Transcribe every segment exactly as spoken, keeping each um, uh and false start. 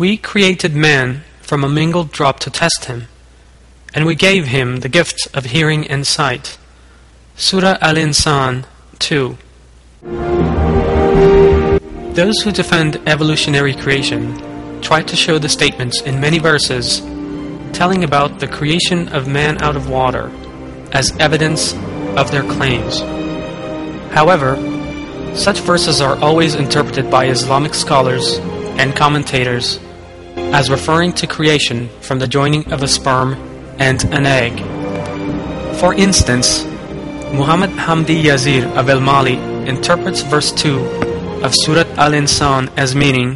We created man from a mingled drop to test him, and we gave him the gifts of hearing and sight. Surah Al-Insan two. Those who defend evolutionary creation try to show the statements in many verses telling about the creation of man out of water as evidence of their claims. However, such verses are always interpreted by Islamic scholars and commentators as referring to creation from the joining of a sperm and an egg. For instance, Muhammad Hamdi Yazir of Al-Mali interprets verse two of Surah Al-Insan as meaning,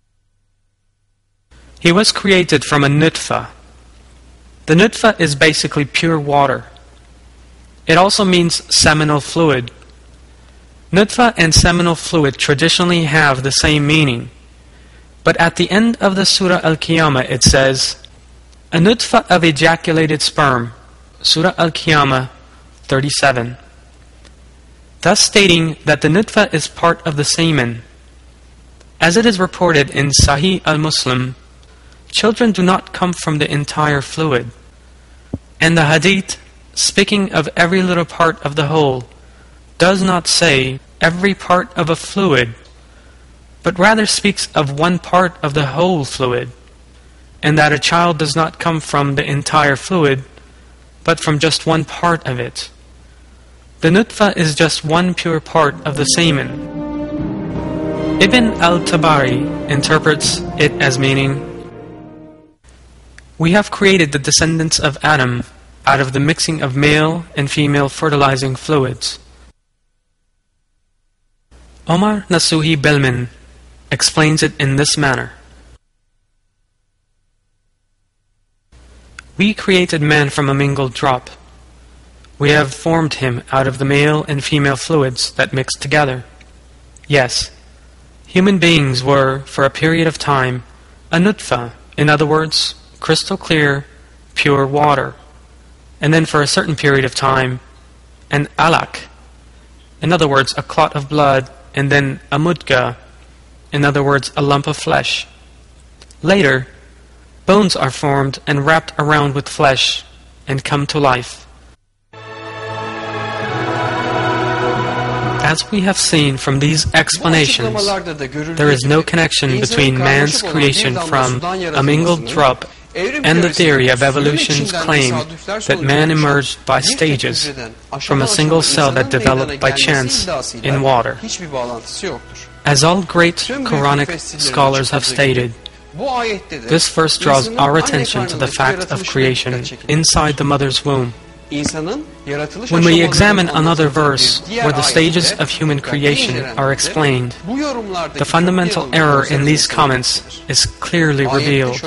he was created from a nutfa. The nutfa is basically pure water. It also means seminal fluid. Nutfa and seminal fluid traditionally have the same meaning, but at the end of the Surah Al-Qiyamah it says, a nutfa of ejaculated sperm, Surah Al-Qiyamah thirty-seven. Thus stating that the nutfa is part of the semen. As it is reported in Sahih al-Muslim, children do not come from the entire fluid. And the hadith, speaking of every little part of the whole, does not say every part of a fluid, but rather speaks of one part of the whole fluid, and that a child does not come from the entire fluid, but from just one part of it. The nutfa is just one pure part of the semen. Ibn al-Tabari interprets it as meaning, we have created the descendants of Adam out of the mixing of male and female fertilizing fluids. Omar Nasuhi Belmin explains it in this manner. We created man from a mingled drop. We have formed him out of the male and female fluids that mixed together. Yes, human beings were, for a period of time, a nutfa, in other words, crystal clear, pure water. And then for a certain period of time, an alaq, in other words, a clot of blood, and then a mudga, in other words, a lump of flesh. Later, bones are formed and wrapped around with flesh and come to life. As we have seen from these explanations, there is no connection between man's creation from a mingled drop and the theory of evolution's claim that man emerged by stages from a single cell that developed by chance in water. As all great Quranic scholars have stated, this verse draws our attention to the fact of creation inside the mother's womb. When we examine another verse where the stages of human creation are explained, the fundamental error in these comments is clearly revealed.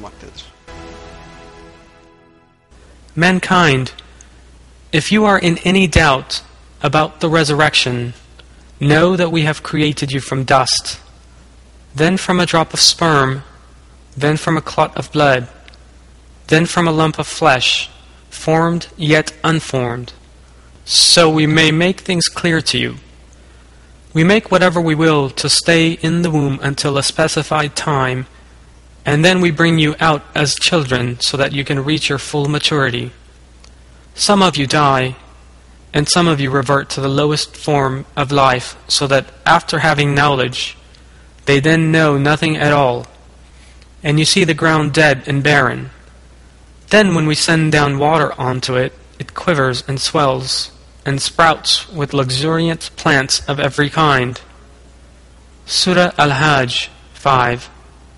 Mankind, if you are in any doubt about the resurrection, know that we have created you from dust, then from a drop of sperm, then from a clot of blood, then from a lump of flesh, formed yet unformed, so we may make things clear to you. We make whatever we will to stay in the womb until a specified time, and then we bring you out as children so that you can reach your full maturity. Some of you die, and some of you revert to the lowest form of life, so that after having knowledge, they then know nothing at all, and you see the ground dead and barren. Then when we send down water onto it, it quivers and swells, and sprouts with luxuriant plants of every kind. Surah Al-Hajj five.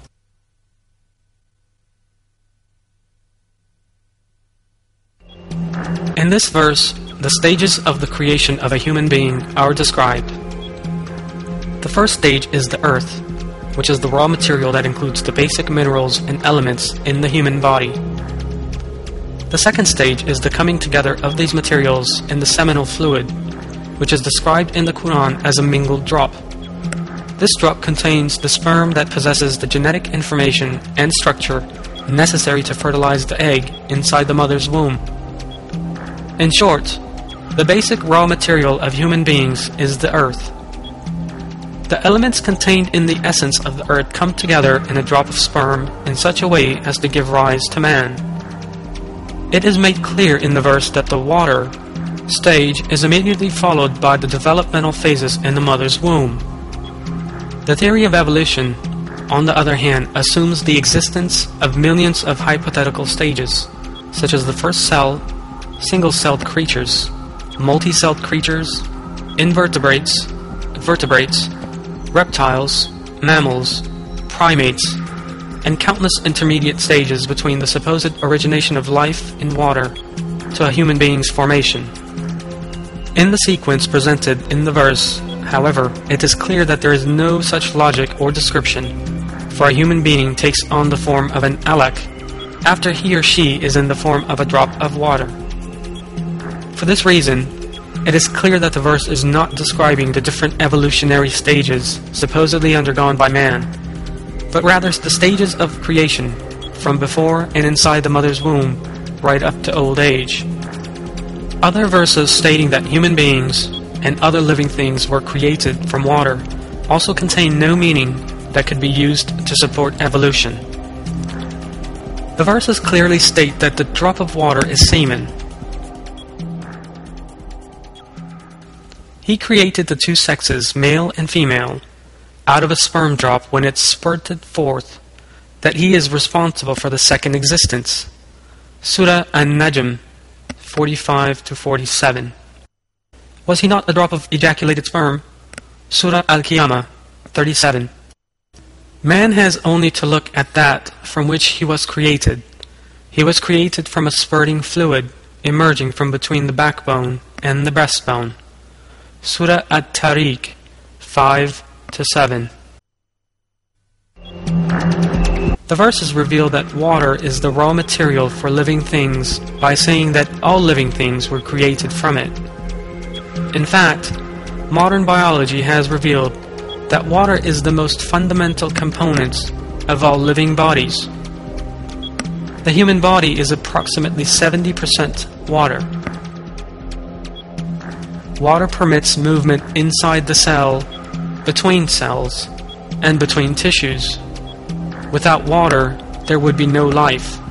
In this verse, the stages of the creation of a human being are described. The first stage is the earth, which is the raw material that includes the basic minerals and elements in the human body. The second stage is the coming together of these materials in the seminal fluid, which is described in the Quran as a mingled drop. This drop contains the sperm that possesses the genetic information and structure necessary to fertilize the egg inside the mother's womb. In short, the basic raw material of human beings is the earth. The elements contained in the essence of the earth come together in a drop of sperm in such a way as to give rise to man. It is made clear in the verse that the water stage is immediately followed by the developmental phases in the mother's womb. The theory of evolution, on the other hand, assumes the existence of millions of hypothetical stages, such as the first cell, single-celled creatures, multi-celled creatures, invertebrates, vertebrates, reptiles, mammals, primates, and countless intermediate stages between the supposed origination of life in water to a human being's formation. In the sequence presented in the verse, however, it is clear that there is no such logic or description, for a human being takes on the form of an alak after he or she is in the form of a drop of water. For this reason, it is clear that the verse is not describing the different evolutionary stages supposedly undergone by man, but rather the stages of creation from before and inside the mother's womb right up to old age. Other verses stating that human beings and other living things were created from water also contain no meaning that could be used to support evolution. The verses clearly state that the drop of water is semen. He created the two sexes, male and female, out of a sperm drop when it spurted forth, that he is responsible for the second existence. Surah An-Najm forty-five to forty-seven. Was he not a drop of ejaculated sperm? Surah Al-Qiyamah thirty-seven. Man has only to look at that from which he was created. He was created from a spurting fluid emerging from between the backbone and the breastbone. Surah At-Tariq five to seven. The verses reveal that water is the raw material for living things by saying that all living things were created from it. In fact, modern biology has revealed that water is the most fundamental component of all living bodies. The human body is approximately seventy percent water. Water permits movement inside the cell, between cells, and between tissues. Without water, there would be no life.